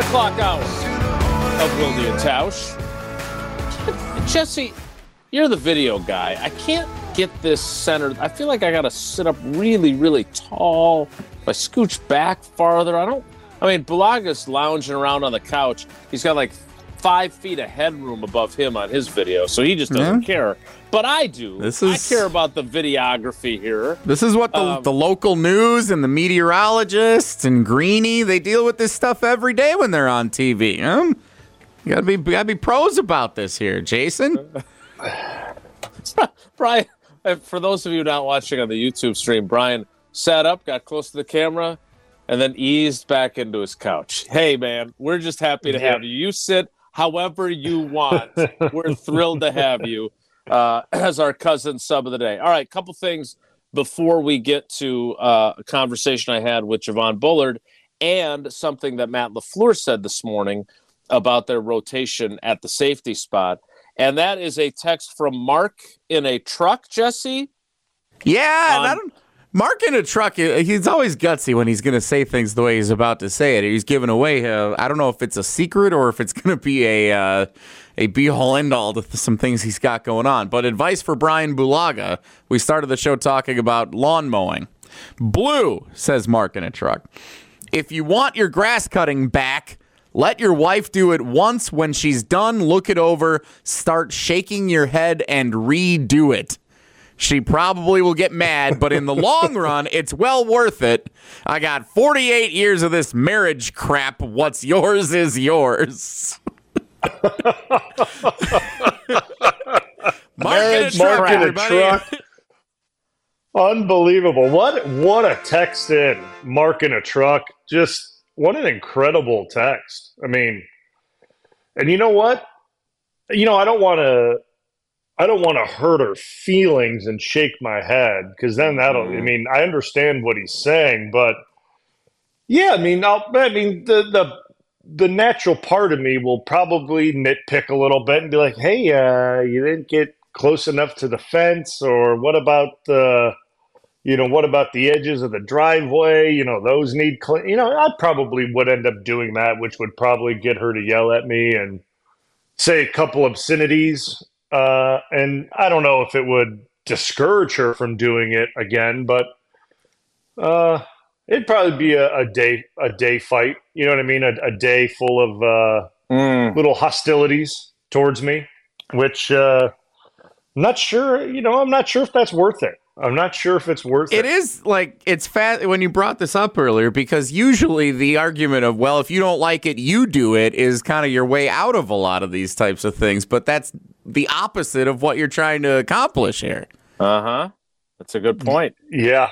o'clock hour of Wilde and Tausch. Jesse, you're the video guy. I can't get this centered. I feel like I got to sit up really, really tall. If I scooch back farther, Bulaga's lounging around on the couch. He's got like 5 feet of headroom above him on his video, so he just doesn't care. But I do. I care about the videography here. This is what the local news and the meteorologists and Greeny, they deal with this stuff every day when they're on TV. You gotta be pros about this here, Jason. Brian, for those of you not watching on the YouTube stream, Brian sat up, got close to the camera, and then eased back into his couch. Hey, man, we're just happy to have you. You sit however you want. We're thrilled to have you as our cousin sub of the day. All right, couple things before we get to a conversation I had with Javon Bullard and something that Matt LaFleur said this morning about their rotation at the safety spot. And that is a text from Mark in a truck, Jesse. Yeah, Mark in a truck, he's always gutsy when he's going to say things the way he's about to say it. He's giving away, I don't know if it's a secret or if it's going to be a be-all, end-all to some things he's got going on. But advice for Brian Bulaga. We started the show talking about lawn mowing. Blue, says Mark in a truck, if you want your grass cutting back, let your wife do it once. When she's done, look it over, start shaking your head, and redo it. She probably will get mad, but in the long run, it's well worth it. I got 48 years of this marriage crap. What's yours is yours. Mark in a truck. Unbelievable. What a text in. Mark in a truck. Just what an incredible text. I mean, and you know what? I don't want to hurt her feelings and shake my head, because then I understand what he's saying, but yeah, the natural part of me will probably nitpick a little bit and be like, hey, you didn't get close enough to the fence, or what about the edges of the driveway? Those need clean. I probably would end up doing that, which would probably get her to yell at me and say a couple obscenities. And I don't know if it would discourage her from doing it again, but it'd probably be a day fight. You know what I mean? A day full of little hostilities towards me, which I'm not sure. I'm not sure if that's worth it. I'm not sure if it's worth it. It is it's fast when you brought this up earlier, because usually the argument of, well, if you don't like it, you do it, is kind of your way out of a lot of these types of things. But that's the opposite of what you're trying to accomplish here. Uh-huh. That's a good point. Yeah.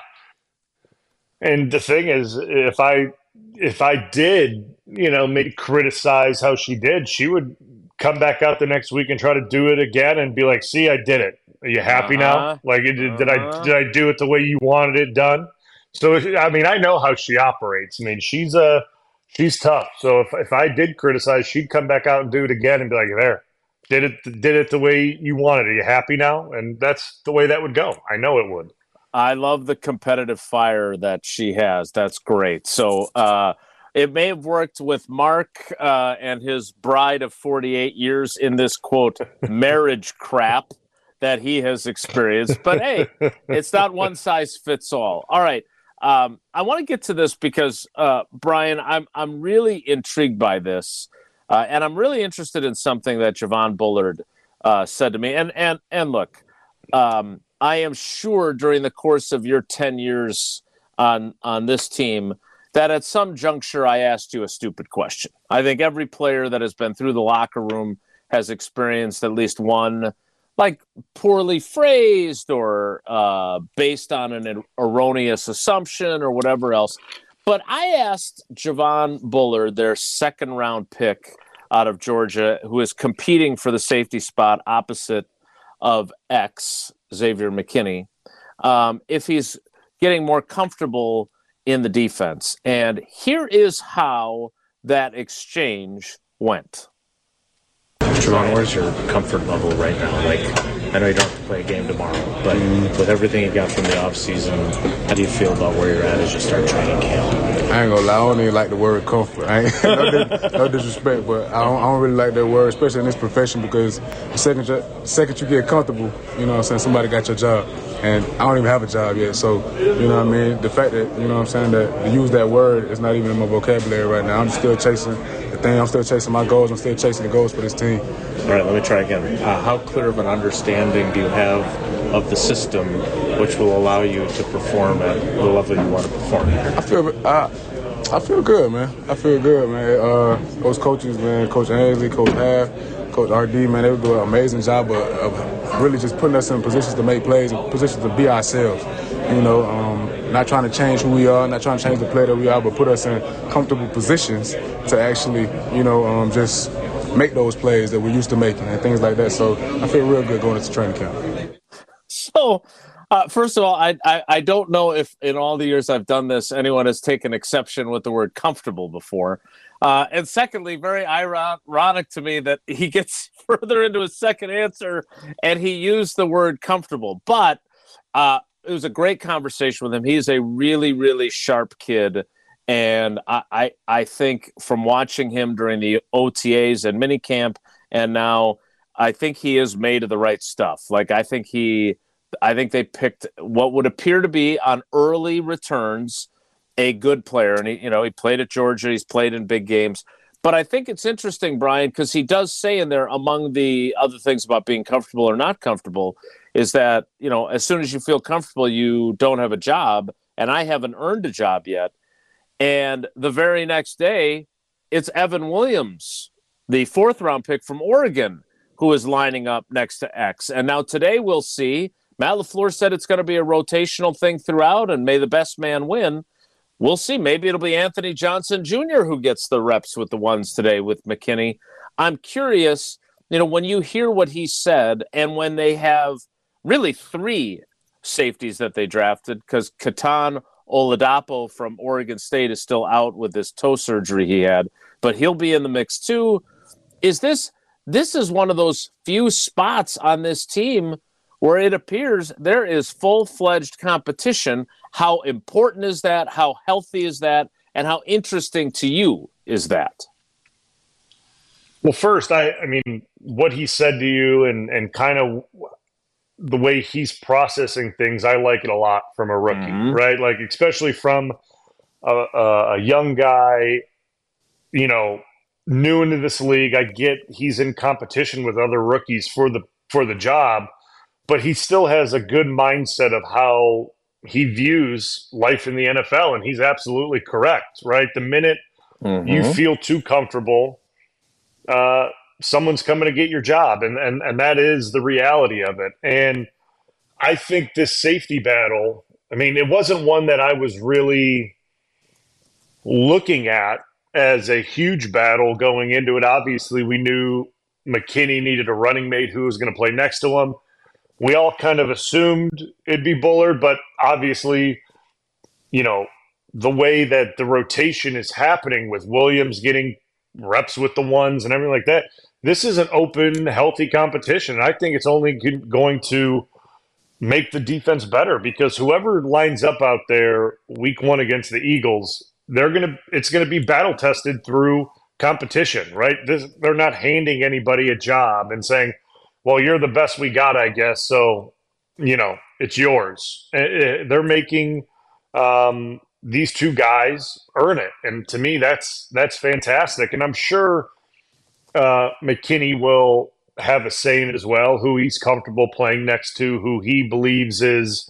And the thing is, if I did, maybe criticize how she did, she would come back out the next week and try to do it again and be like, see, I did it. Are you happy now? Like, did I do it the way you wanted it done? So, I know how she operates. She's tough. So if I did criticize, she'd come back out and do it again and be like, there, did it the way you wanted. Are you happy now? And that's the way that would go. I know it would. I love the competitive fire that she has. That's great. So it may have worked with Mark and his bride of 48 years in this, quote, marriage crap that he has experienced. But, hey, it's not one size fits all. All right. I want to get to this because, Brian, I'm really intrigued by this. And I'm really interested in something that Javon Bullard said to me. And look, I am sure during the course of your 10 years on this team that at some juncture I asked you a stupid question. I think every player that has been through the locker room has experienced at least one, like, poorly phrased or based on an erroneous assumption or whatever else. But I asked Javon Bullard, their second-round pick out of Georgia, who is competing for the safety spot opposite of Xavier McKinney, if he's getting more comfortable in the defense. And here is how that exchange went. Javon, where's your comfort level right now? Like, I know you don't have to play a game tomorrow, but with everything you got from the offseason, how do you feel about where you're at as you start training camp? I ain't gonna lie, I don't even like the word comfort. I ain't, no disrespect, but I don't really like that word, especially in this profession, because the second you get comfortable, you know what I'm saying, somebody got your job. And I don't even have a job yet, so, you know what I mean, the fact that, you know what I'm saying, that to use that word is not even in my vocabulary right now. I'm still chasing the thing, I'm still chasing my goals, I'm still chasing the goals for this team. All right, let me try again. How clear of an understanding do you have of the system which will allow you to perform at the level you want to perform? I feel good, man. I feel good, man. Those coaches, man, Coach Ainsley, Coach Half, Coach RD, man, they do an amazing job of really just putting us in positions to make plays, and positions to be ourselves. You know, not trying to change who we are, not trying to change the player that we are, but put us in comfortable positions to actually, you know, just make those plays that we're used to making and things like that. So I feel real good going into training camp. So, first of all, I don't know if in all the years I've done this, anyone has taken exception with the word comfortable before. And secondly, very ironic to me that he gets further into his second answer and he used the word comfortable. But it was a great conversation with him. He is a really, really sharp kid. And I think from watching him during the OTAs and minicamp and now, I think he is made of the right stuff. Like, I think they picked what would appear to be on early returns a good player. And he played at Georgia. He's played in big games. But I think it's interesting, Brian, because he does say in there, among the other things about being comfortable or not comfortable, is that, as soon as you feel comfortable, you don't have a job. And I haven't earned a job yet. And the very next day, it's Evan Williams, the 4th-round pick from Oregon, who is lining up next to X. And now today we'll see. Matt LaFleur said it's going to be a rotational thing throughout, and may the best man win. We'll see. Maybe it'll be Anthony Johnson Jr. who gets the reps with the ones today with McKinney. I'm curious, when you hear what he said, and when they have really 3 safeties that they drafted, because Katan Oladapo from Oregon State is still out with this toe surgery he had, but he'll be in the mix too. This is one of those few spots on this team where it appears there is full-fledged competition. How important is that? How healthy is that? And how interesting to you is that? Well, first, I mean, what he said to you and kind of the way he's processing things, I like it a lot from a rookie, right? Like, especially from a young guy, new into this league. I get he's in competition with other rookies for the job, but he still has a good mindset of how he views life in the NFL, and he's absolutely correct, right? The minute you feel too comfortable, someone's coming to get your job, and that is the reality of it. And I think this safety battle, I mean, it wasn't one that I was really looking at as a huge battle going into it. Obviously, we knew McKinney needed a running mate who was going to play next to him. We all kind of assumed it'd be Bullard, but obviously, the way that the rotation is happening with Williams getting reps with the ones and everything like that, this is an open, healthy competition. And I think it's only going to make the defense better, because whoever lines up out there week 1 against the Eagles, it's going to be battle tested through competition, right? They're not handing anybody a job and saying, well, you're the best we got, I guess, so, it's yours. They're making these 2 guys earn it. And to me, that's fantastic. And I'm sure McKinney will have a say in it as well, who he's comfortable playing next to, who he believes is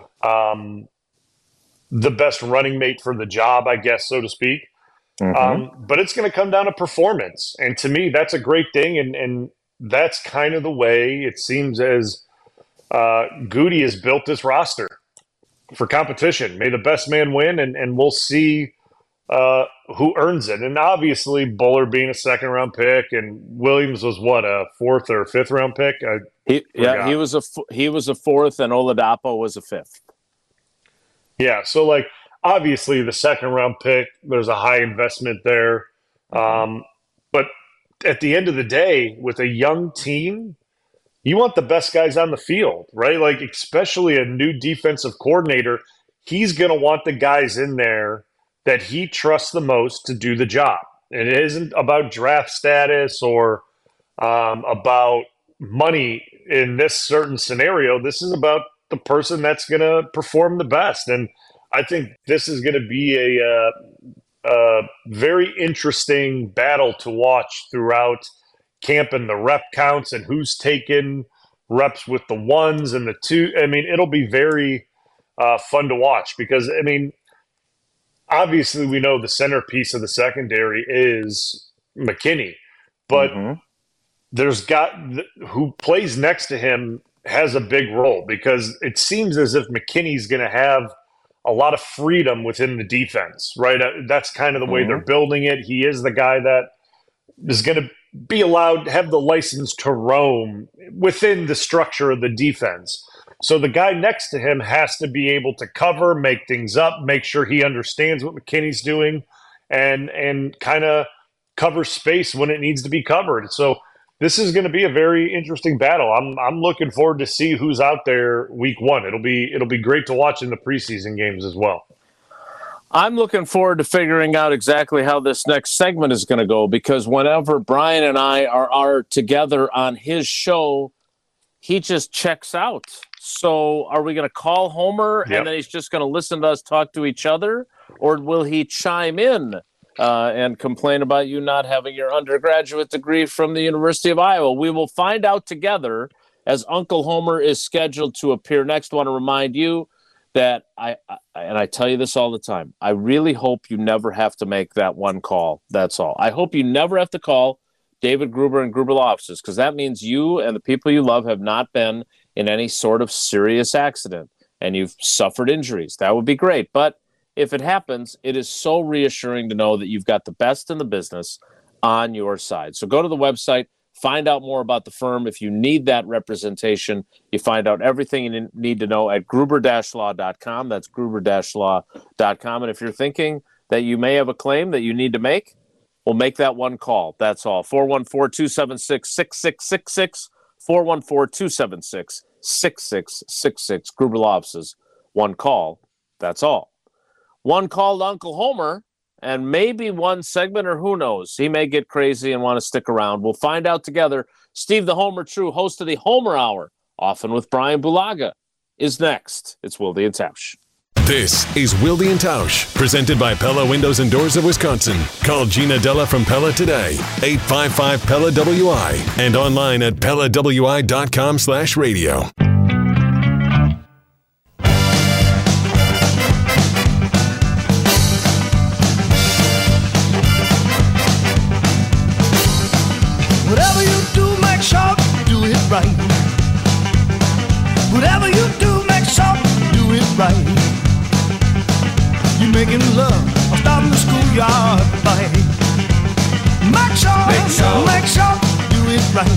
the best running mate for the job, I guess, so to speak. But it's going to come down to performance. And to me, that's a great thing. And that's kind of the way it seems as Goody has built this roster for competition. May the best man win, and we'll see who earns it. And obviously, Bullard being a 2nd-round pick, and Williams was a 4th or 5th-round pick. He was a 4th, and Oladapo was a 5th. Yeah, so obviously the 2nd-round pick, there's a high investment there, but at the end of the day, with a young team, you want the best guys on the field, right? Especially a new defensive coordinator, he's going to want the guys in there that he trusts the most to do the job. And it isn't about draft status or about money in this certain scenario. This is about the person that's going to perform the best. And I think this is going to be a very interesting battle to watch throughout camp and the rep counts and who's taken reps with the ones and the two. I mean, it'll be very fun to watch because, I mean, obviously we know the centerpiece of the secondary is McKinney, but who plays next to him has a big role because it seems as if McKinney's going to have a lot of freedom within the defense, right? That's kind of the way they're building it. He is the guy that is going to be allowed, have the license to roam within the structure of the defense. So the guy next to him has to be able to cover, make things up, make sure he understands what McKinney's doing, and kind of cover space when it needs to be covered. So this is going to be a very interesting battle. I'm looking forward to see who's out there week one. It'll be great to watch in the preseason games as well. I'm looking forward to figuring out exactly how this next segment is going to go because whenever Brian and I are together on his show, he just checks out. So are we going to call Homer and then he's just going to listen to us talk to each other? Or will he chime in and complain about you not having your undergraduate degree from the University of Iowa? We will find out together as Uncle Homer is scheduled to appear next. I want to remind you that I tell you this all the time, I really hope you never have to make that one call. That's all. I hope you never have to call David Gruber and Gruber Law Offices because that means you and the people you love have not been in any sort of serious accident and you've suffered injuries. That would be great. But if it happens, it is so reassuring to know that you've got the best in the business on your side. So go to the website, find out more about the firm. If you need that representation, you find out everything you need to know at gruber-law.com. That's gruber-law.com. And if you're thinking that you may have a claim that you need to make, well, make that one call. That's all. 414-276-6666. 414-276-6666. Gruber Law Offices. One call. That's all. One call to Uncle Homer, and maybe one segment, or who knows? He may get crazy and want to stick around. We'll find out together. Steve the Homer True, host of the Homer Hour, often with Brian Bulaga, is next. It's Wilde and Tausch. This is Wilde and Tausch, presented by Pella Windows and Doors of Wisconsin. Call Gina Della from Pella today, 855-PELLA-WI, and online at PellaWI.com/radio. Whatever you do, make sure you do it right. Whatever you do, make sure you do it right. You're making love or starting the schoolyard fight. Make sure you do it right.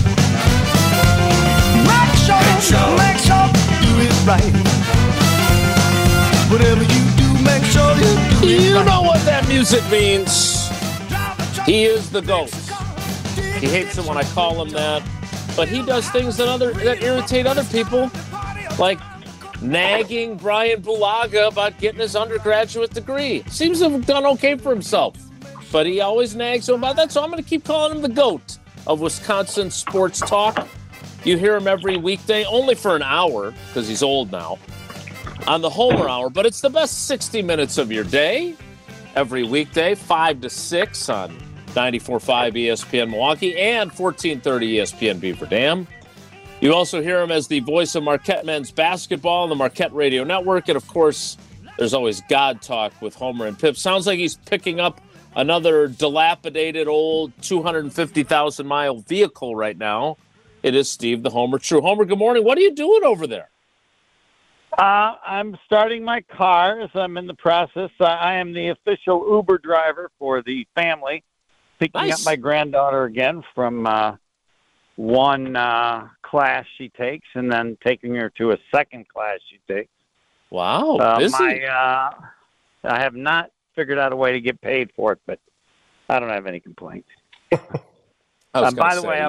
Make sure you do it right. Whatever you do, make sure you do it right. You know what that music means. He is the GOAT. He hates it when I call him that, but he does things that irritate other people, like nagging Brian Bulaga about getting his undergraduate degree. Seems to have done okay for himself, but he always nags him about that, so I'm going to keep calling him the GOAT of Wisconsin sports talk. You hear him every weekday, only for an hour, because he's old now, on the Homer Hour, but it's the best 60 minutes of your day, every weekday, 5 to 6 on 94.5 ESPN Milwaukee and 1430 ESPN Beaver Dam. You also hear him as the voice of Marquette men's basketball on the Marquette Radio Network. And, of course, there's always God Talk with Homer and Pip. Sounds like he's picking up another dilapidated old 250,000-mile vehicle right now. It is Steve the Homer True. Homer, good morning. What are you doing over there? I'm starting my car as I'm in the process. I am the official Uber driver for the family, picking up my granddaughter again from one class she takes and then taking her to a second class she takes. Wow, busy. I have not figured out a way to get paid for it, but I don't have any complaints. By the way,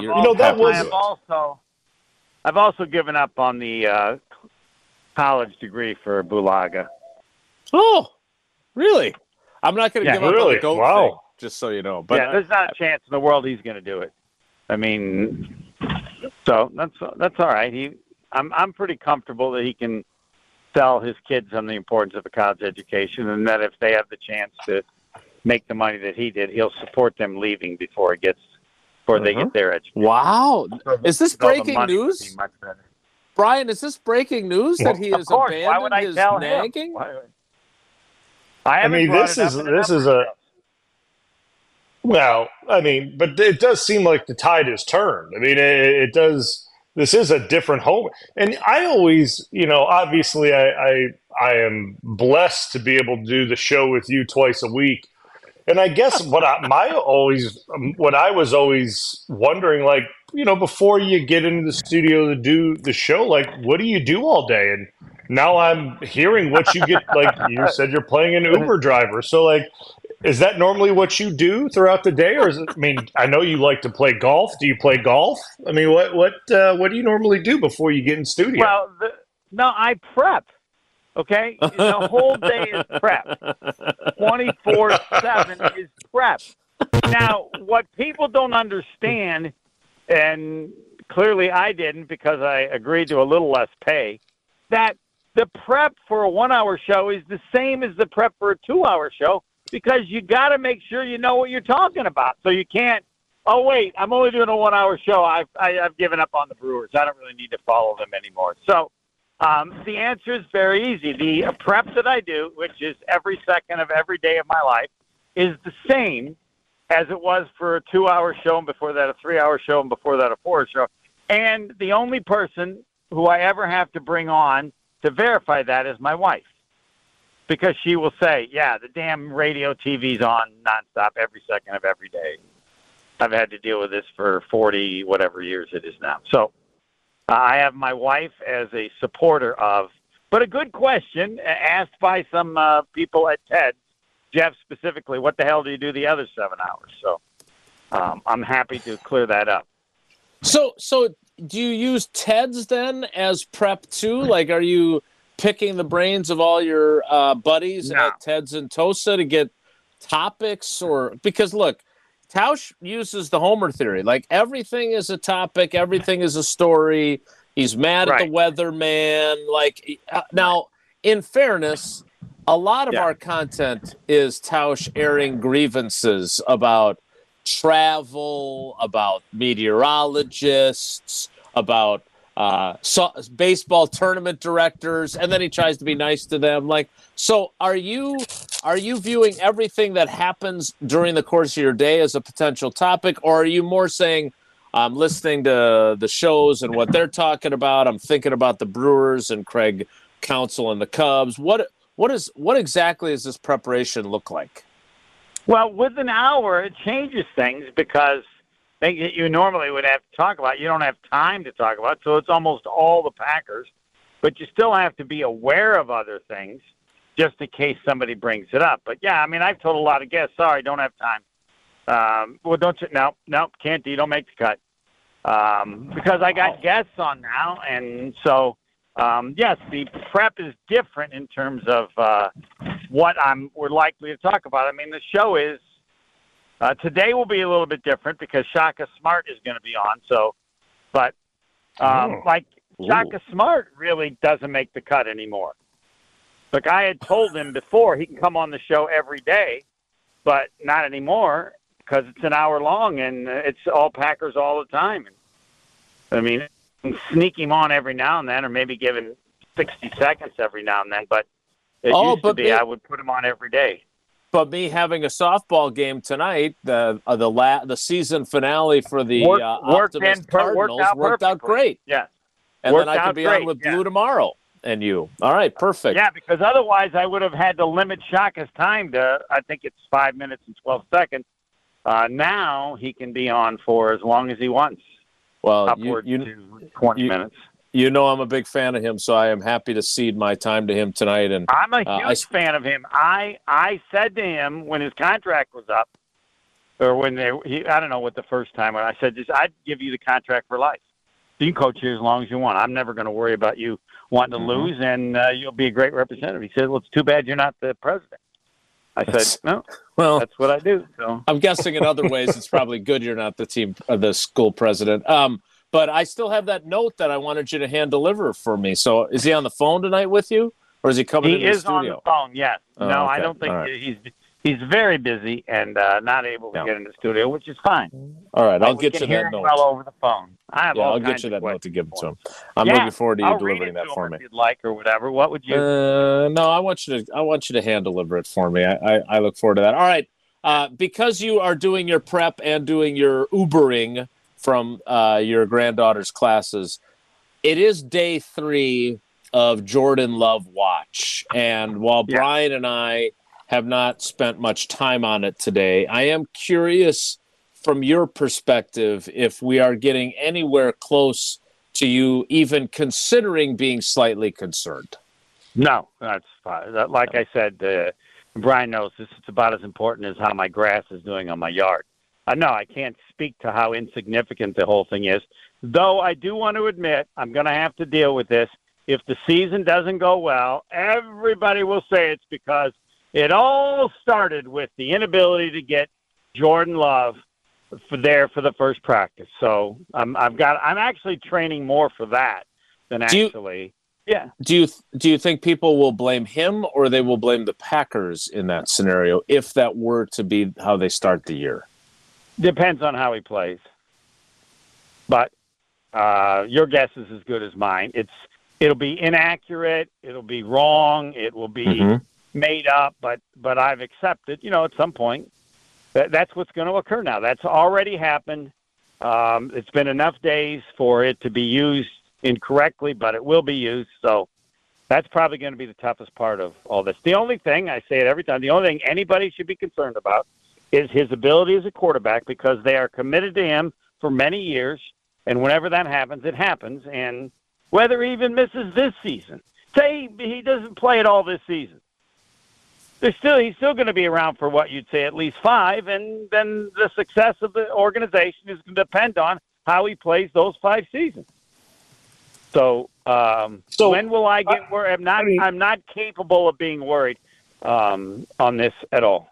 I've also given up on the college degree for Bulaga. Oh, really? I'm not going to give up on the GOAT thing, just so you know. But there's not a chance in the world he's going to do it. I mean, so that's all right. I'm pretty comfortable that he can sell his kids on the importance of a college education, and that if they have the chance to make the money that he did, he'll support them leaving before they get their education. Wow. Is this breaking news? Brian, is this breaking news that he has abandoned his nagging? I mean, this is a well, I mean, but it does seem like the tide has turned. I mean, it does. This is a different home, and I always, obviously, I am blessed to be able to do the show with you twice a week. And I guess what I was always wondering, like, before you get into the studio to do the show, like, what do you do all day? And now I'm hearing what you get. Like you said, you're playing an Uber driver. So, like, is that normally what you do throughout the day, or is it? I mean, I know you like to play golf. Do you play golf? I mean, what do you normally do before you get in studio? Well, no, I prep. Okay, the whole day is prep. 24/7 is prep. Now, what people don't understand, and clearly I didn't because I agreed to a little less pay, that the prep for a 1-hour show is the same as the prep for a 2-hour show, because you got to make sure you know what you're talking about. So you can't, oh, wait, I'm only doing a 1-hour show. I've given up on the Brewers. I don't really need to follow them anymore. So the answer is very easy. The prep that I do, which is every second of every day of my life, is the same as it was for a 2-hour show, and before that a 3-hour show, and before that a 4-hour show. And the only person who I ever have to bring on to verify that is my wife. Because she will say, yeah, the damn radio TV's on nonstop every second of every day. I've had to deal with this for 40 whatever years it is now. So I have my wife as a supporter of, but a good question asked by some people at TED, Jeff specifically, what the hell do you do the other 7 hours? So I'm happy to clear that up. So do you use TEDs then as prep too? Like, are you picking the brains of all your buddies at TEDs and Tosa to get topics? Or because look, Tausch uses the Homer theory. Like, everything is a topic, everything is a story. He's mad at the weatherman. Like, now, in fairness, a lot of our content is Tausch airing grievances about travel, about meteorologists, about baseball tournament directors, and then he tries to be nice to them. Like, so are you viewing everything that happens during the course of your day as a potential topic, or are you more saying, I'm listening to the shows and what they're talking about, I'm thinking about the Brewers and Craig Counsell and the Cubs? What exactly does this preparation look like? Well, with an hour, it changes things because things that you normally would have to talk about, you don't have time to talk about, so it's almost all the Packers. But you still have to be aware of other things just in case somebody brings it up. But, yeah, I mean, I've told a lot of guests, sorry, don't have time. Well, don't you? No, can't do. You don't make the cut. Because I got guests on now, and so, yes, the prep is different in terms of what we're likely to talk about. I mean, the show is, today will be a little bit different because Shaka Smart is going to be on. So, but Shaka Smart really doesn't make the cut anymore. Look, I had told him before he can come on the show every day, but not anymore because it's an hour long and it's all Packers all the time. I mean, sneak him on every now and then, or maybe give him 60 seconds every now and then. But it used to be I would put him on every day. But me having a softball game tonight, the season finale for the Optimist Cardinals worked out great. Yeah, and then I could be on with Blue tomorrow and you. All right, perfect. Yeah, because otherwise I would have had to limit Shaka's time to, I think it's 5 minutes and 12 seconds. Now he can be on for as long as he wants. Well, upward to 20 minutes. You know I'm a big fan of him, so I am happy to cede my time to him tonight. And I'm a huge fan of him. I said to him when his contract was up, or when I don't know what the first time when I said, I'd give you the contract for life. You can coach here as long as you want. I'm never going to worry about you wanting to lose, and you'll be a great representative. He said, well, it's too bad you're not the president. I said, no, well, that's what I do. So I'm guessing in other ways it's probably good you're not the school president. But I still have that note that I wanted you to hand deliver for me. So is he on the phone tonight with you, or is he coming in the studio? He is on the phone, yes. Oh, no, okay. I don't think right. he's very busy and not able to get in the studio, which is fine. All right, I'll get you that note. Well over the phone. I'll get you that note to give it to him. I'm looking forward to you delivering that for me. If you'd like or whatever. What would you? No, I want you to hand deliver it for me. I look forward to that. All right, because you are doing your prep and doing your Ubering from your granddaughter's classes, it is day 3 of Jordan Love Watch, and while Brian and I have not spent much time on it today, I am curious from your perspective if we are getting anywhere close to you even considering being slightly concerned. No, that's fine. Like I said, Brian knows this is about as important as how my grass is doing on my yard. No, I can't speak to how insignificant the whole thing is, though I do want to admit I'm going to have to deal with this. If the season doesn't go well, everybody will say it's because it all started with the inability to get Jordan Love for the first practice. So I'm actually training more for that than actually. Do you think people will blame him or they will blame the Packers in that scenario if that were to be how they start the year? Depends on how he plays. But your guess is as good as mine. It'll be inaccurate. It'll be wrong. It will be made up. But I've accepted, at some point, that's what's going to occur now. That's already happened. It's been enough days for it to be used incorrectly, but it will be used. So that's probably going to be the toughest part of all this. The only thing, I say it every time, the only thing anybody should be concerned about is his ability as a quarterback, because they are committed to him for many years, and whenever that happens, it happens. And whether he even misses this season, say he doesn't play at all this season, he's still going to be around for what you'd say at least 5, and then the success of the organization is going to depend on how he plays those 5 seasons. So when will I get worried? I'm not capable of being worried on this at all.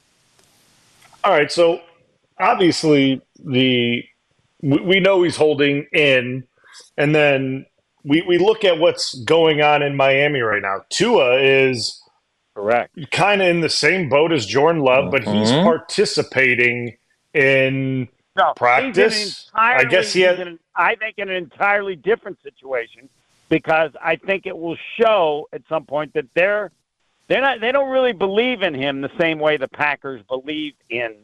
All right, so obviously we know he's holding in, and then we look at what's going on in Miami right now. Tua is correct, kind of in the same boat as Jordan Love, but he's participating in practice. I guess I think in an entirely different situation, because I think it will show at some point that they don't really believe in him the same way the Packers believe in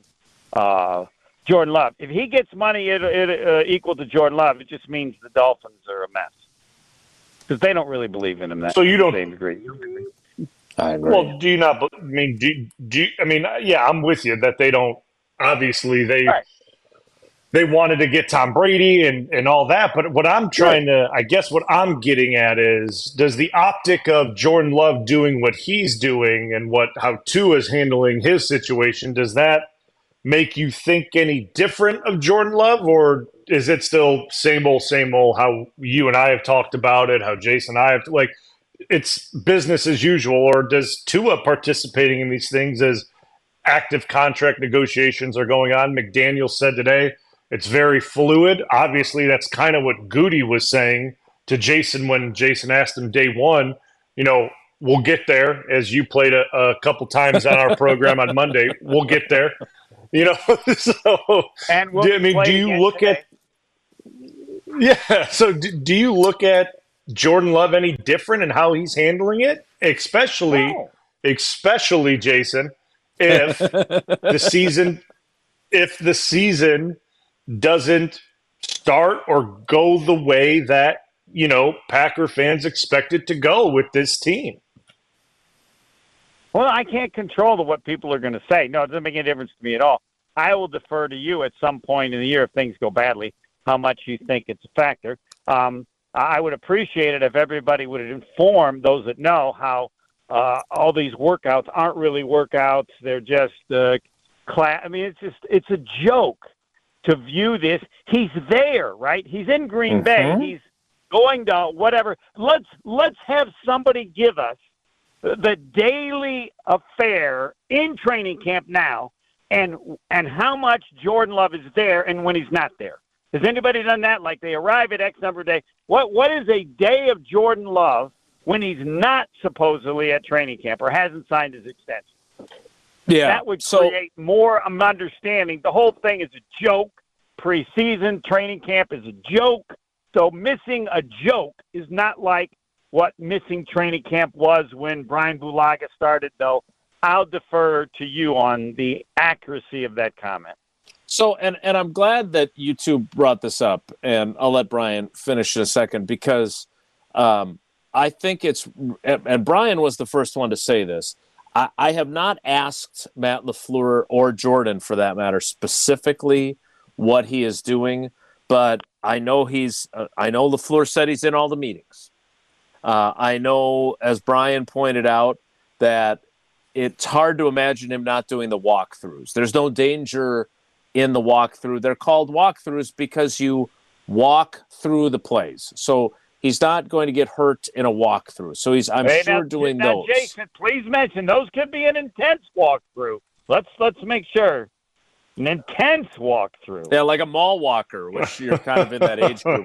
Jordan Love. If he gets money equal to Jordan Love, it just means the Dolphins are a mess, because they don't really believe in him to the same degree. I agree. Well, do you not? I mean, yeah, I'm with you that they don't. Obviously, they wanted to get Tom Brady and all that, but what I'm trying to, I guess what I'm getting at is, does the optic of Jordan Love doing what he's doing and how Tua is handling his situation, does that make you think any different of Jordan Love, or is it still same old how you and I have talked about it, how Jason and I have, it's business as usual, or does Tua participating in these things as active contract negotiations are going on? McDaniel said today it's very fluid. Obviously, that's kind of what Goody was saying to Jason when Jason asked him day one, we'll get there, as you played a couple times on our program on Monday. We'll get there. So and do you look today. So do you look at Jordan Love any different in how he's handling it? Especially Jason, if the season doesn't start or go the way that, Packer fans expect it to go with this team. Well, I can't control what people are going to say. No, it doesn't make any difference to me at all. I will defer to you at some point in the year if things go badly, how much you think it's a factor. I would appreciate it if everybody would inform those that know how all these workouts aren't really workouts. They're just it's a joke to view this. He's there, right? He's in Green Bay. He's going to whatever. Let's have somebody give us the daily affair in training camp now and how much Jordan Love is there and when he's not there. Has anybody done that? Like they arrive at X number of days. What is a day of Jordan Love when he's not supposedly at training camp or hasn't signed his extension? Yeah. That would create more understanding. The whole thing is a joke. Preseason training camp is a joke. So missing a joke is not like what missing training camp was when Brian Bulaga started, though. I'll defer to you on the accuracy of that comment. So, and I'm glad that you two brought this up, and I'll let Brian finish in a second, because I think it's, and Brian was the first one to say this, I have not asked Matt LaFleur or Jordan, for that matter, specifically what he is doing, but I know I know LaFleur said he's in all the meetings. I know, as Brian pointed out, that it's hard to imagine him not doing the walkthroughs. There's no danger in the walkthrough. They're called walkthroughs because you walk through the plays. So he's not going to get hurt in a walkthrough. So I'm sure doing those. Jason, please mention those could be an intense walkthrough. Let's make sure. An intense walkthrough. Yeah, like a mall walker, which you're kind of in that age group.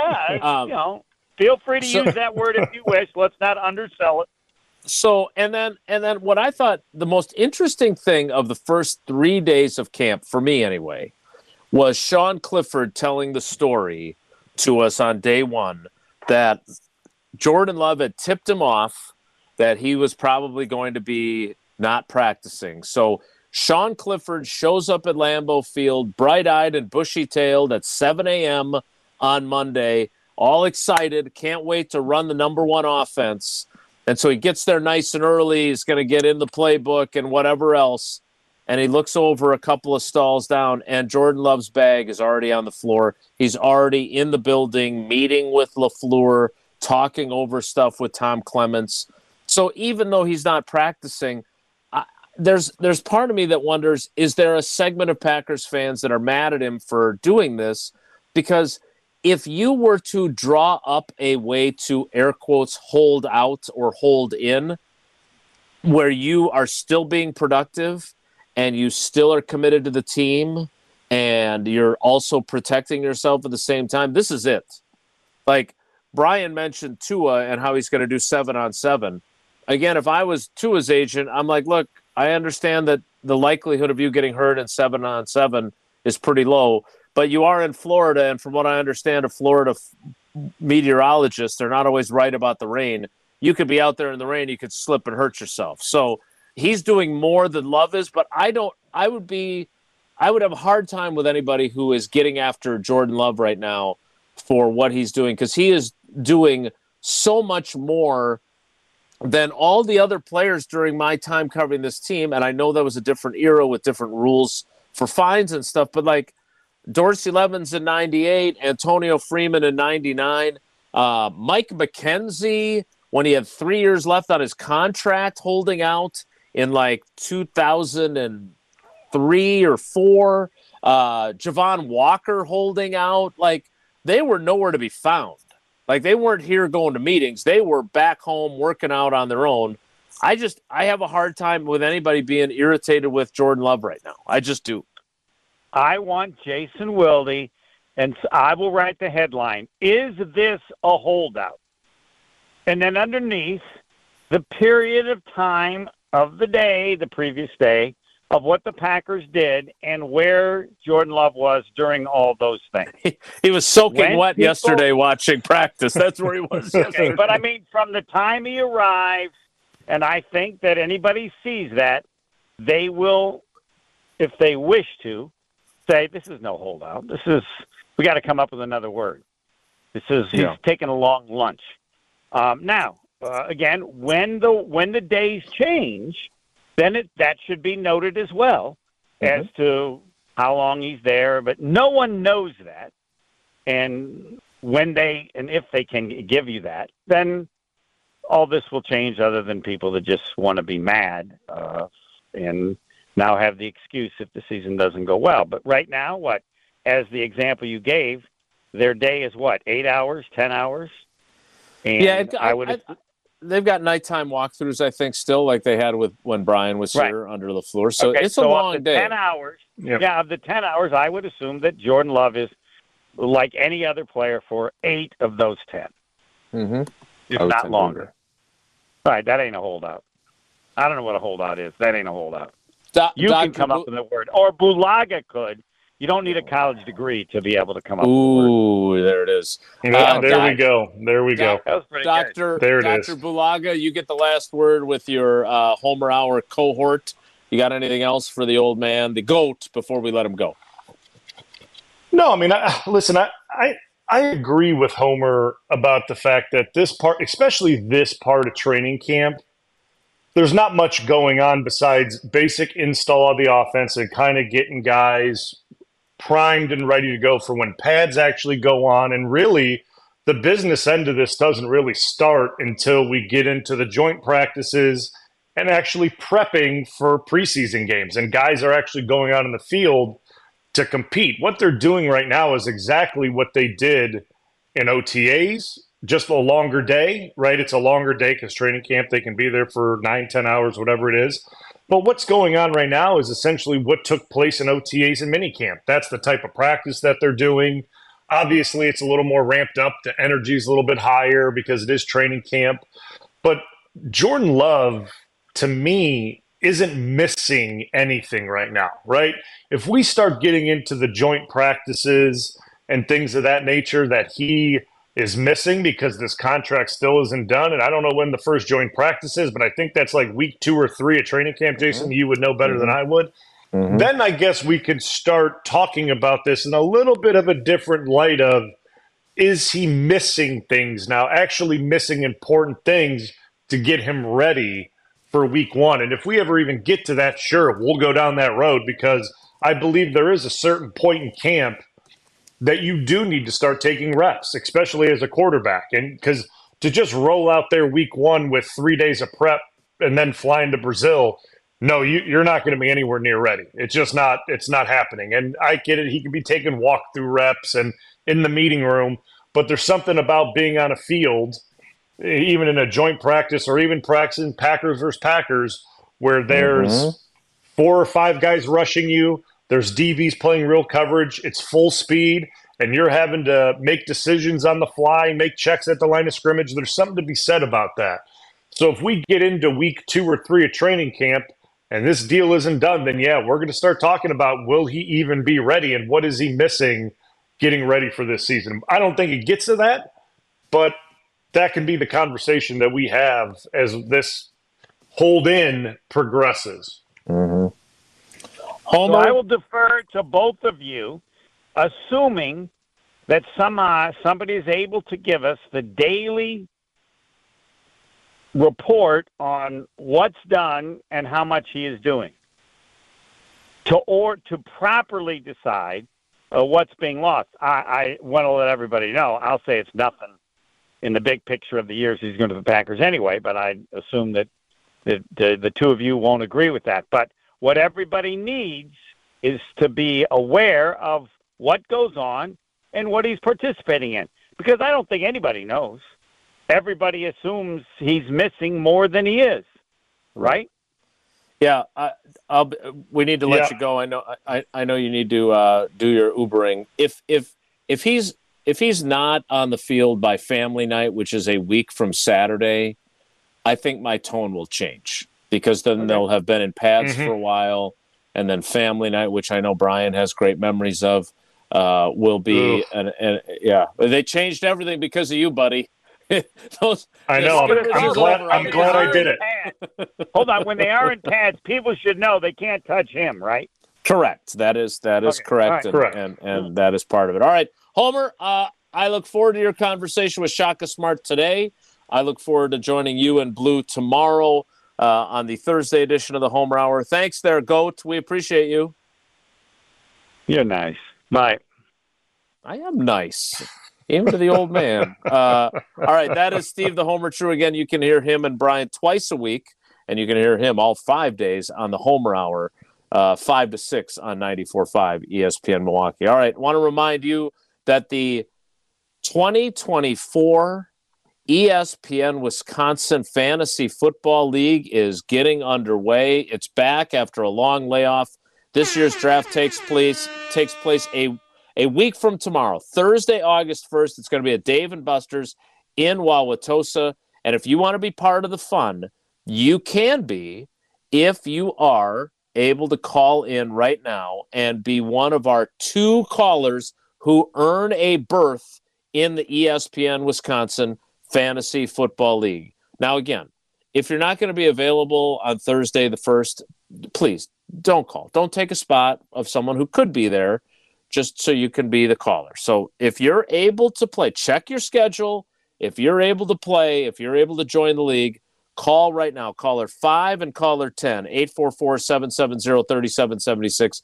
Yeah, feel free to use that word if you wish. Let's not undersell it. So, and then what I thought the most interesting thing of the first 3 days of camp, for me anyway, was Sean Clifford telling the story to us on day one that Jordan Love had tipped him off that he was probably going to be not practicing. So Sean Clifford shows up at Lambeau Field, bright-eyed and bushy-tailed at 7 a.m. on Monday, all excited, can't wait to run the number one offense. And so he gets there nice and early. He's going to get in the playbook and whatever else. And he looks over a couple of stalls down, and Jordan Love's bag is already on the floor. He's already in the building, meeting with LaFleur, talking over stuff with Tom Clements. So even though he's not practicing, there's part of me that wonders, is there a segment of Packers fans that are mad at him for doing this? Because if you were to draw up a way to, air quotes, hold out or hold in, where you are still being productive and you still are committed to the team and you're also protecting yourself at the same time, this is it. Like Brian mentioned Tua and how he's going to do 7-on-7. Again, if I was Tua's agent, I'm like, look, I understand that the likelihood of you getting hurt in 7-on-7 is pretty low, but you are in Florida, and from what I understand, a Florida meteorologist, they're not always right about the rain. You could be out there in the rain, you could slip and hurt yourself. So he's doing more than Love is, but I would have a hard time with anybody who is getting after Jordan Love right now for what he's doing, because he is doing so much more than all the other players during my time covering this team. And I know that was a different era with different rules for fines and stuff, but like Dorsey Levens in 98, Antonio Freeman in 99, Mike McKenzie, when he had 3 years left on his contract, holding out in like 2003 or 4, Javon Walker holding out. Like, they were nowhere to be found. Like, they weren't here going to meetings. They were back home working out on their own. I have a hard time with anybody being irritated with Jordan Love right now. I just do. I want Jason Wilde, and I will write the headline, "Is this a holdout?" And then underneath, the period of time of the day, the previous day, of what the Packers did and where Jordan Love was during all those things. He was soaking wet yesterday watching practice. That's where he was yesterday. But, I mean, from the time he arrived, and I think that anybody sees that, they will, if they wish to, say, this is no holdout. We got to come up with another word. He's taking a long lunch. Now, again, when the days change, then that should be noted as well as to how long he's there. But no one knows that. And if they can give you that, then all this will change, other than people that just want to be mad and now have the excuse if the season doesn't go well. But right now, as the example you gave, their day is 8 hours, 10 hours? And they've got nighttime walkthroughs, I think, still like they had with when Brian was here under LaFleur. So it's a long day. 10 hours. Yep. Yeah, of the 10 hours, I would assume that Jordan Love is like any other player for 8 of those 10. Mm-hmm. If not longer. All right, that ain't a holdout. I don't know what a holdout is. That ain't a holdout. You can come up with a word. Or Bulaga could. You don't need a college degree to be able to come up with a word. Ooh, there it is. There we go. There we go. That was pretty Dr. There it Dr. is. Bulaga, you get the last word with your Homer Hour cohort. You got anything else for the old man, the GOAT, before we let him go? No, I mean, listen, I agree with Homer about the fact that this part, especially this part of training camp, there's not much going on besides basic install of the offense and kind of getting guys primed and ready to go for when pads actually go on. And really, the business end of this doesn't really start until we get into the joint practices and actually prepping for preseason games. And guys are actually going out in the field to compete. What they're doing right now is exactly what they did in OTAs, just a longer day, right? It's a longer day because training camp, they can be there for 9-10 hours, whatever it is. But what's going on right now is essentially what took place in OTAs and minicamp. That's the type of practice that they're doing. Obviously, it's a little more ramped up. The energy is a little bit higher because it is training camp. But Jordan Love, to me, isn't missing anything right now, right? If we start getting into the joint practices and things of that nature that he is missing because this contract still isn't done, and I don't know when the first joint practice is, but I think that's like week 2 or 3 of training camp. Jason, you would know better than I would. Then I guess we could start talking about this in a little bit of a different light of, is he missing things now, actually missing important things to get him ready for week 1? And if we ever even get to that, sure, we'll go down that road, because I believe there is a certain point in camp that you do need to start taking reps, especially as a quarterback. And because to just roll out there week 1 with 3 days of prep and then flying to Brazil, no, you're not going to be anywhere near ready. It's just not, it's not happening. And I get it. He could be taking walkthrough reps and in the meeting room, but there's something about being on a field, even in a joint practice or even practicing Packers versus Packers, where there's 4 or 5 guys rushing you. There's DBs playing real coverage. It's full speed, and you're having to make decisions on the fly, make checks at the line of scrimmage. There's something to be said about that. So if we get into week 2 or 3 of training camp and this deal isn't done, then yeah, we're going to start talking about, will he even be ready and what is he missing getting ready for this season? I don't think it gets to that, but that can be the conversation that we have as this hold-in progresses. So I will defer to both of you, assuming that somebody is able to give us the daily report on what's done and how much he is doing, to properly decide what's being lost. I want to let everybody know. I'll say it's nothing in the big picture of the years he's going to the Packers anyway, but I assume that the two of you won't agree with that. But what everybody needs is to be aware of what goes on and what he's participating in, because I don't think anybody knows. Everybody assumes he's missing more than he is, right? Yeah, we need to let you go. I know you need to do your Ubering. If he's not on the field by family night, which is a week from Saturday, I think my tone will change, because then they'll have been in pads for a while, and then family night, which I know Brian has great memories of, will be. And they changed everything because of you, buddy. I know. I'm glad I did it. Hold on. When they are in pads, people should know they can't touch him, right? Correct. That is correct. Right. Correct. And that is part of it. All right, Homer. I look forward to your conversation with Shaka Smart today. I look forward to joining you and Blue tomorrow on the Thursday edition of the Homer Hour. Thanks there, GOAT. We appreciate you. You're nice. Bye. I am nice. Even to the old man. All right, that is Steve the Homer True. Again, you can hear him and Brian twice a week, and you can hear him all 5 days on the Homer Hour, 5 to 6 on 94.5 ESPN Milwaukee. All right, want to remind you that the 2024 ESPN Wisconsin Fantasy Football League is getting underway. It's back after a long layoff. This year's draft takes place a week from tomorrow, Thursday, August 1st. It's going to be at Dave & Buster's in Wauwatosa. And if you want to be part of the fun, you can be if you are able to call in right now and be one of our 2 callers who earn a berth in the ESPN Wisconsin Fantasy Football League. Now, again, if you're not going to be available on Thursday the 1st, please don't call. Don't take a spot of someone who could be there just so you can be the caller. So if you're able to play, check your schedule. If you're able to play, if you're able to join the league, call right now. Caller 5 and caller 10, 844-770-3776,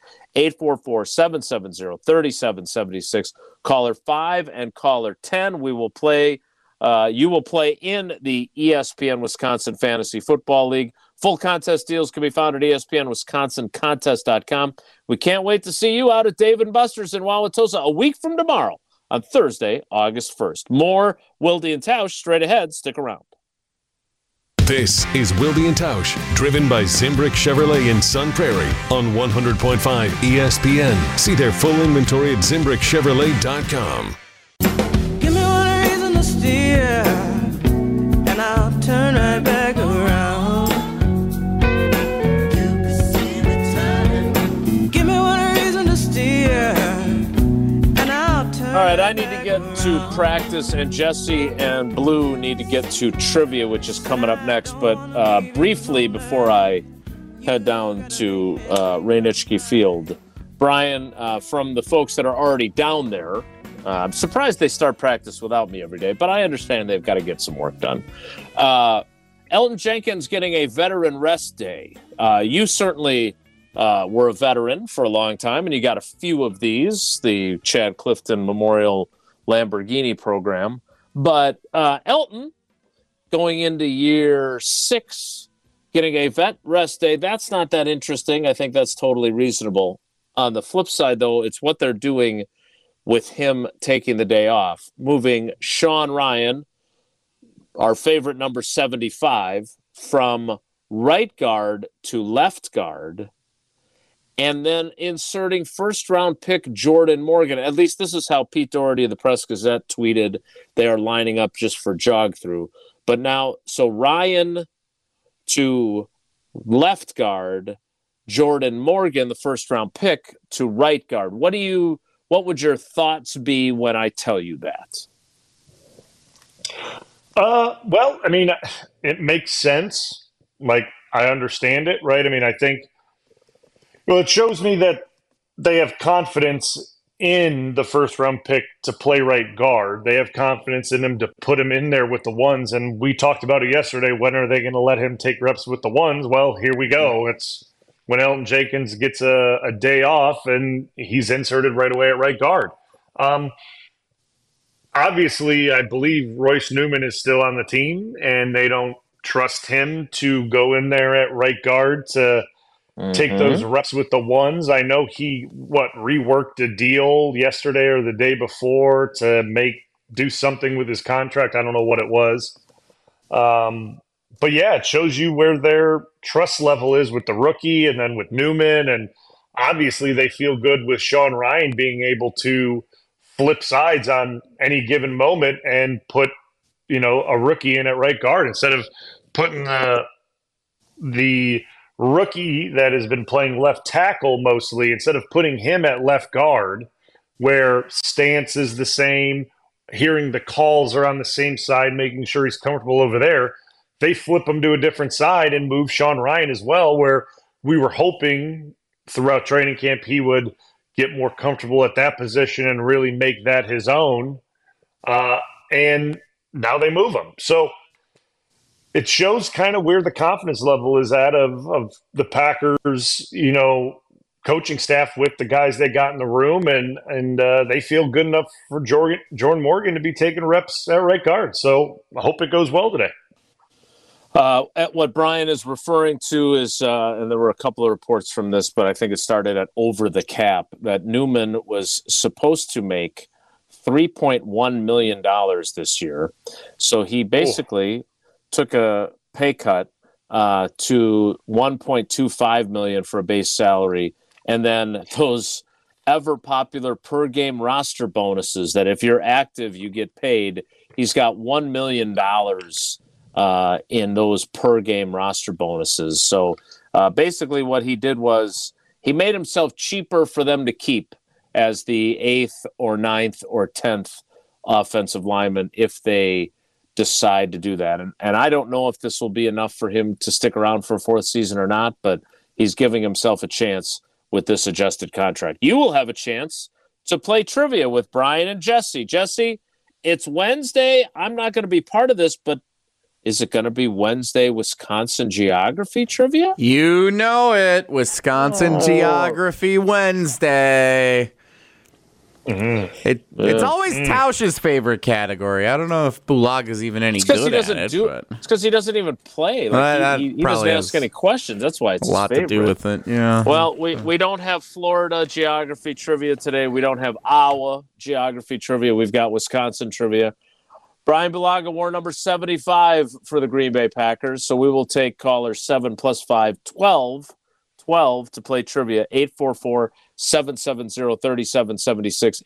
844-770-3776. Caller 5 and caller 10, we will play. You will play in the ESPN Wisconsin Fantasy Football League. Full contest deals can be found at ESPNWisconsinContest.com. We can't wait to see you out at Dave & Buster's in Wauwatosa a week from tomorrow on Thursday, August 1st. More Wilde and Tausch straight ahead. Stick around. This is Wilde and Tausch, driven by Zimbrick Chevrolet in Sun Prairie on 100.5 ESPN. See their full inventory at ZimbrickChevrolet.com. Give me one reason to steer, and I'll turn right back around. You can see me turning. Give me one reason to steer, and I'll turn. All right, I need to get to practice, and Jesse and Blue need to get to trivia, which is coming up next. But briefly, before I head down to Rainichke Field, Brian, from the folks that are already down there, I'm surprised they start practice without me every day, but I understand they've got to get some work done. Elgton Jenkins getting a veteran rest day. You certainly were a veteran for a long time, and you got a few of these, the Chad Clifton Memorial Lamborghini program. But Elgton, going into year 6, getting a vet rest day, that's not that interesting. I think that's totally reasonable. On the flip side, though, it's what they're doing with him taking the day off, moving Sean Ryan, our favorite number 75, from right guard to left guard, and then inserting first-round pick Jordan Morgan. At least this is how Pete Doherty of the Press-Gazette tweeted they are lining up just for jog-through. But now, so Ryan to left guard, Jordan Morgan, the first-round pick, to right guard. What would your thoughts be when I tell you that? Well, I mean, it makes sense. Like, I understand it, right? I mean, I think, well, it shows me that they have confidence in the first round pick to play right guard. They have confidence in him to put him in there with the ones. And we talked about it yesterday. When are they going to let him take reps with the ones? Well, here we go. It's when Elgton Jenkins gets a day off and he's inserted right away at right guard. Obviously, I believe Royce Newman is still on the team, and they don't trust him to go in there at right guard to take those reps with the ones. I know he, reworked a deal yesterday or the day before to do something with his contract. I don't know what it was. But yeah, it shows you where their trust level is with the rookie and then with Newman. And obviously they feel good with Sean Ryan being able to flip sides on any given moment and put, a rookie in at right guard instead of putting the rookie that has been playing left tackle mostly, instead of putting him at left guard where stance is the same, hearing the calls are on the same side, making sure he's comfortable over there. They flip him to a different side and move Sean Ryan as well, where we were hoping throughout training camp he would get more comfortable at that position and really make that his own. And now they move him. So it shows kind of where the confidence level is at of the Packers, coaching staff with the guys they got in the room, and they feel good enough for Jordan Morgan to be taking reps at right guard. So I hope it goes well today. At what Brian is referring to is, and there were a couple of reports from this, but I think it started at Over the Cap, that Newman was supposed to make $3.1 million this year. So he basically took a pay cut to $1.25 million for a base salary, and then those ever popular per game roster bonuses that if you're active you get paid. He's got $1 million in those per game roster bonuses. So basically what he did was he made himself cheaper for them to keep as the 8th or 9th or 10th offensive lineman if they decide to do that. And I don't know if this will be enough for him to stick around for a 4th season or not, but he's giving himself a chance with this adjusted contract. You will have a chance to play trivia with Brian and Jesse. Jesse, it's Wednesday. I'm not going to be part of this, but is it going to be Wednesday Wisconsin geography trivia? You know it. Wisconsin Geography Wednesday. Mm-hmm. It's always Tausch's favorite category. I don't know if Bulaga's even any good at it. It's because he doesn't even play. Like, he doesn't ask any questions. That's why it's a lot his favorite. To do with it. Yeah. Well, we don't have Florida geography trivia today. We don't have Iowa geography trivia. We've got Wisconsin trivia. Brian Bulaga wore number 75 for the Green Bay Packers. So we will take caller 7 + 5, 12 to play trivia. 844-770-3776.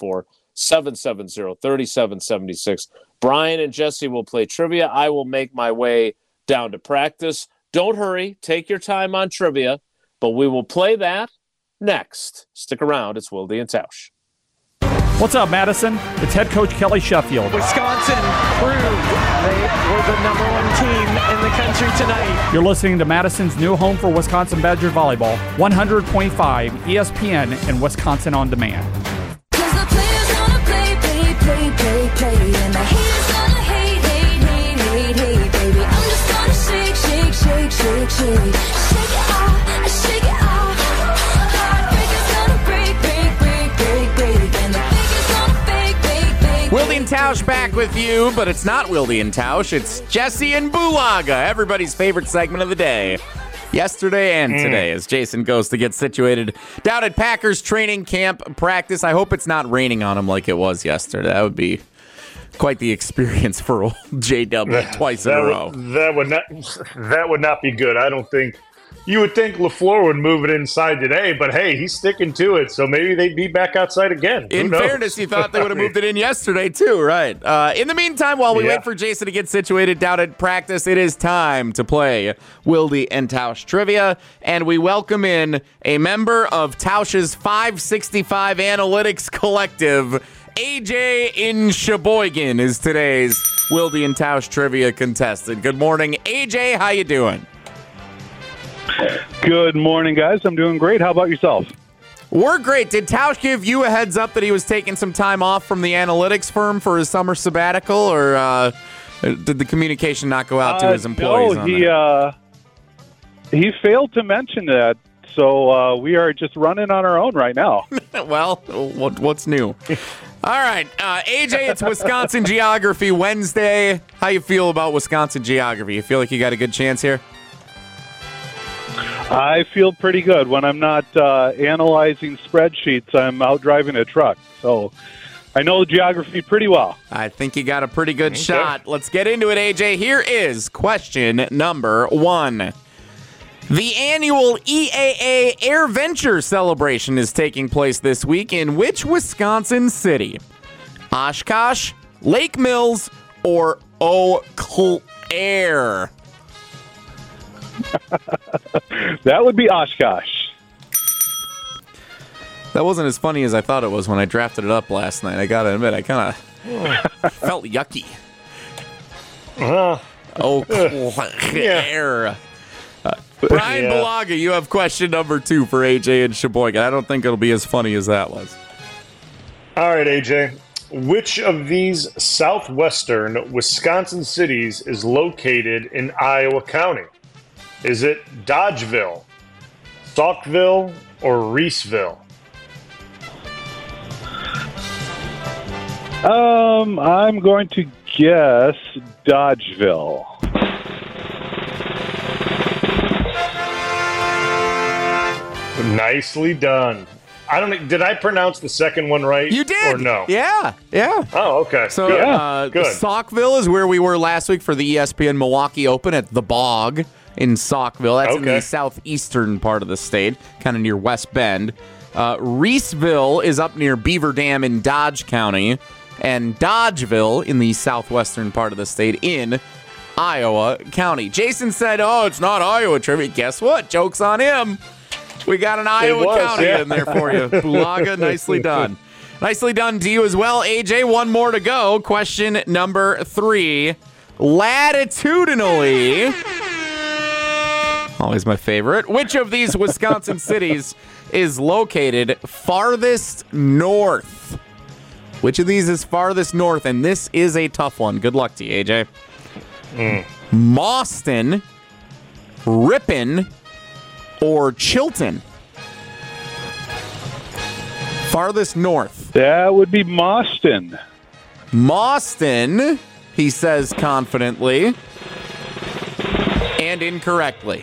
844-770-3776. Brian and Jesse will play trivia. I will make my way down to practice. Don't hurry. Take your time on trivia, but we will play that next. Stick around. It's Wilde and Tausch. What's up, Madison? It's head coach Kelly Sheffield. Wisconsin proved they were the #1 team in the country tonight. You're listening to Madison's new home for Wisconsin Badger volleyball, 100.5 ESPN and Wisconsin On Demand. Cause the players gonna play, and the haters gonna hate, baby. I'm just gonna shake it off. Heartbreakers gonna break, and the fakers gonna fake. Wilde and Tausch back with you, but it's not Wilde and Tausch. It's Jesse and Bulaga, everybody's favorite segment of the day. Yesterday and today, as Jason goes to get situated down at Packers training camp practice. I hope it's not raining on him like it was yesterday. That would be quite the experience for old JW twice in a row. That would not be good. I don't think. You would think LaFleur would move it inside today, but hey, he's sticking to it, so maybe they'd be back outside again. In fairness, you thought they would have moved it in yesterday, too, right? In the meantime, while we wait for Jason to get situated down at practice, it is time to play Wilde and Tausch Trivia, and we welcome in a member of Tausch's 565 Analytics Collective. AJ in Sheboygan is today's Wilde and Tausch Trivia contestant. Good morning, AJ. How you doing? Good morning, guys. I'm doing great. How about yourself? We're great. Did Tausch give you a heads up that he was taking some time off from the analytics firm for his summer sabbatical, or did the communication not go out to his employees? No, he failed to mention that. So we are just running on our own right now. Well, what's new? All right, AJ, it's Wisconsin Geography Wednesday. How you feel about Wisconsin Geography? You feel like you got a good chance here? I feel pretty good. When I'm not analyzing spreadsheets, I'm out driving a truck. So I know geography pretty well. I think you got a pretty good shot. Let's get into it, AJ. Here is question number 1. The annual EAA Air Venture celebration is taking place this week in which Wisconsin city? Oshkosh, Lake Mills, or Eau Claire? That would be Oshkosh. That wasn't as funny as I thought it was when I drafted it up last night. I gotta admit, I kind of felt yucky. Eau Claire. Brian Bulaga, you have question number 2 for AJ in Sheboygan. I don't think it'll be as funny as that was. All right, AJ. Which of these southwestern Wisconsin cities is located in Iowa County? Is it Dodgeville, Saukville, or Reeseville? I'm going to guess Dodgeville. Nicely done. I don't. Did I pronounce the second one right? You did. Or no? Yeah. Oh, okay. So good. Saukville is where we were last week for the ESPN Milwaukee Open at the Bog in Saukville. That's in the southeastern part of the state, kind of near West Bend. Reeseville is up near Beaver Dam in Dodge County, and Dodgeville in the southwestern part of the state in Iowa County. Jason said, "Oh, it's not Iowa trivia." Guess what? Joke's on him. We got an Iowa County in there for you. Bulaga, nicely done. Nicely done to you as well, AJ. One more to go. Question number 3. Latitudinally, always my favorite. Which of these Wisconsin cities is located farthest north? Which of these is farthest north? And this is a tough one. Good luck to you, AJ. Mauston, Ripon, or Chilton? Farthest north. That would be Mauston. Mauston, he says confidently. And incorrectly.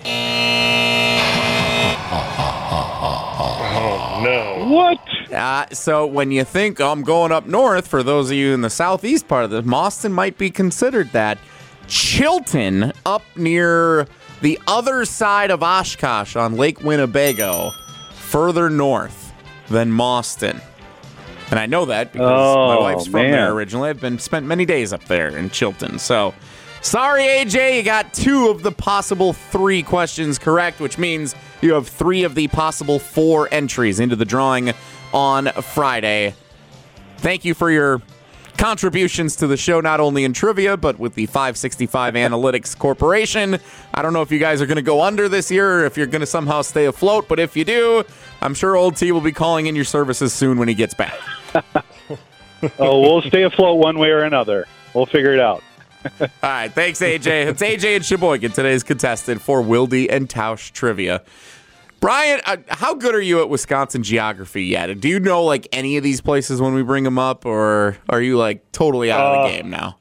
Oh, no. What? So when you think I'm going up north, for those of you in the southeast part of the, Mauston might be considered that. Chilton, up near the other side of Oshkosh on Lake Winnebago, further north than Mauston. And I know that because my wife's from there originally. I've spent many days up there in Chilton. So, sorry, AJ, you got 2 of the possible 3 questions correct, which means you have 3 of the possible 4 entries into the drawing on Friday. Thank you for your contributions to the show, not only in trivia, but with the 565 Analytics Corporation. I don't know if you guys are going to go under this year or if you're going to somehow stay afloat, but if you do, I'm sure Old T will be calling in your services soon when he gets back. We'll stay afloat one way or another. We'll figure it out. All right, thanks, AJ. It's AJ and Sheboygan, today's contestant for Wilde and Tausch Trivia. Brian, how good are you at Wisconsin geography yet? Do you know like any of these places when we bring them up, or are you like totally out of the game now?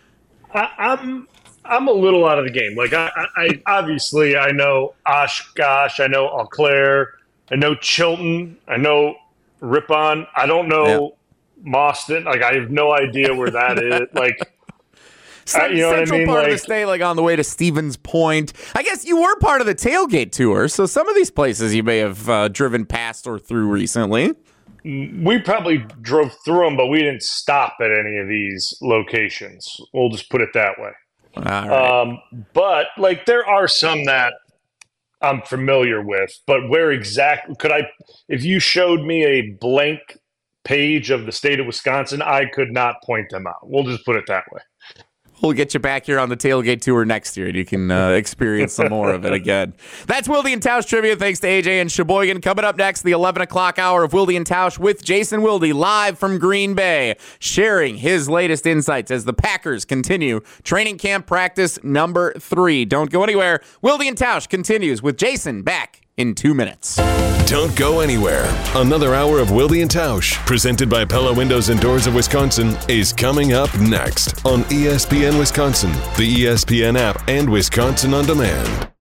I'm a little out of the game. Like I obviously I know Oshkosh, I know Eau Claire, I know Chilton, I know Ripon. I don't know Mauston. Like I have no idea where that is. Like. You know Central what I mean? part of the state, like on the way to Stevens Point. I guess you were part of the tailgate tour, so some of these places you may have driven past or through recently. We probably drove through them, but we didn't stop at any of these locations. We'll just put it that way. All right. But like there are some that I'm familiar with, but where exactly could I? If you showed me a blank page of the state of Wisconsin, I could not point them out. We'll just put it that way. We'll get you back here on the tailgate tour next year, and you can experience some more of it again. That's Wilde and Tausch Trivia. Thanks to AJ and Sheboygan. Coming up next, the 11 o'clock hour of Wilde and Tausch with Jason Wilde, live from Green Bay, sharing his latest insights as the Packers continue training camp practice number 3. Don't go anywhere. Wilde and Tausch continues with Jason back in 2 minutes. Don't go anywhere. Another hour of Wilde and Tausch, presented by Pella Windows and Doors of Wisconsin, is coming up next on ESPN Wisconsin, the ESPN app, and Wisconsin On Demand.